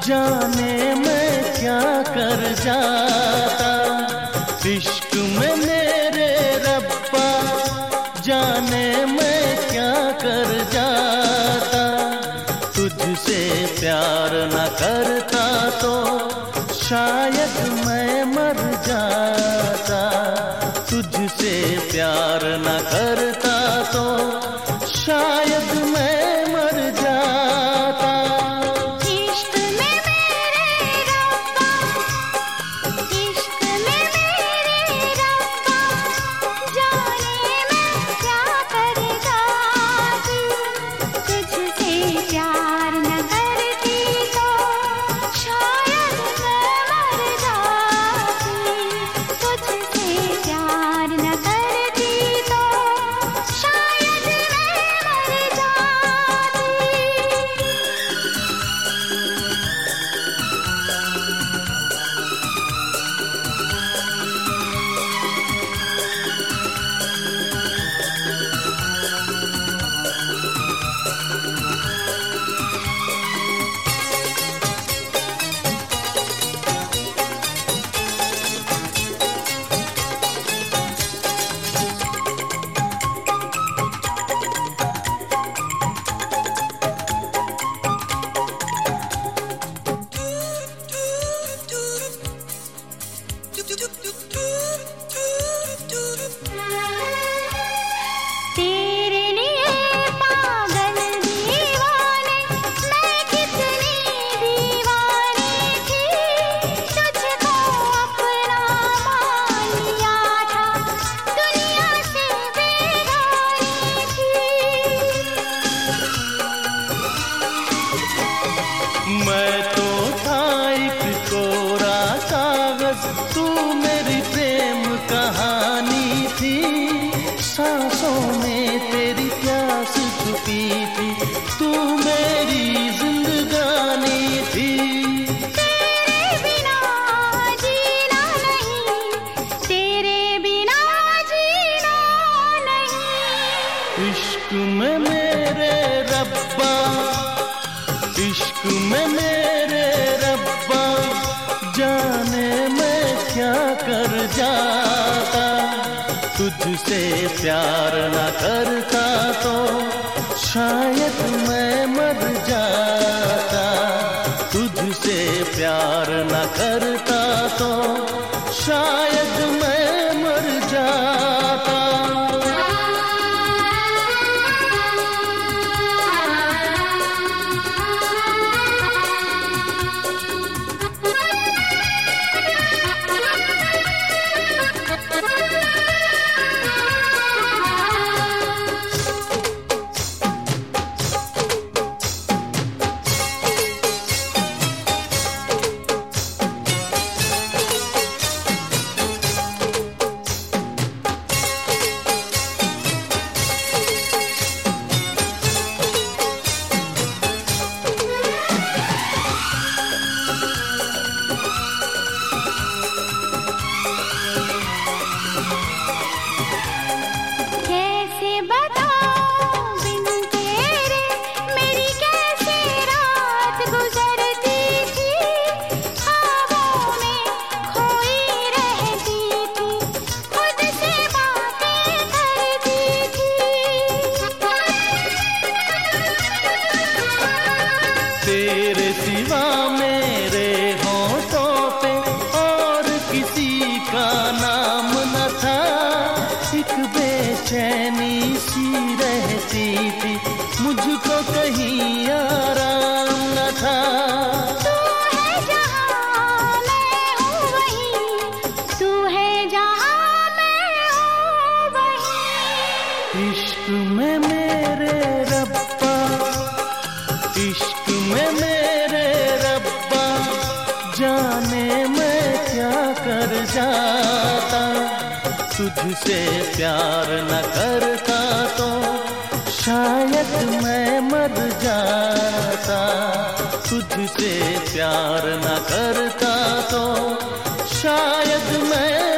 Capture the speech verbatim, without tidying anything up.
जाने मैं क्या कर जाता, इश्क में मेरे रब्बा जाने मैं क्या कर जाता। तुझसे प्यार न करता तो शायद मैं मर जाता, तुझसे प्यार न करता तो शायद मैं मर जाता। इश्क में मेरे रब्बा, इश्क में मेरे रब्बा जाने मैं क्या कर जाती। तुझसे प्यार न करती तो शायद मैं मर जाती, तुझसे प्यार न करती तो शायद मैं मर जाती। तेरे लिए पागल दीवाने मैं कितनी दीवानी थी, तुझको अपना मान लिया था, दुनिया से बेगानी थी। मैं तो था एक कोरा कागज, तू मेरी प्रेम कहानी थी। सांसों में तेरी प्यास छुपी थी, तू मेरी जिंदगानी थी। तेरे बिना जीना नहीं, तेरे बिना जीना नहीं। इश्क में मेरे रब्बा, इश्क में मेरे रब्बा जाने मैं क्या कर जाता। तुझसे प्यार न करता तो शायद मैं मर जाता, तुझसे प्यार न करता तो शायद मैं मर जाता। कैसे बताऊं बिन तेरे मेरी कैसे रात गुजरती थी, ख्वाबों में खोई रहती थी, खुद से बातें करती थी। तेरे सिवा मेरे होठों पे और किसी का नाम न था, एक बेचैनी सी रहती थी, मुझको कहीं आराम न था। तू है जहाँ मैं हूँ वहीं, तू है जहाँ मैं हूँ वहीं। इश्क में मेरे रब्बा, इश्क में मेरे रब्बा जाने मैं क्या कर जाता। तुझसे प्यार न करता तो शायद मैं मर जाता, तुझसे प्यार न करता तो शायद मैं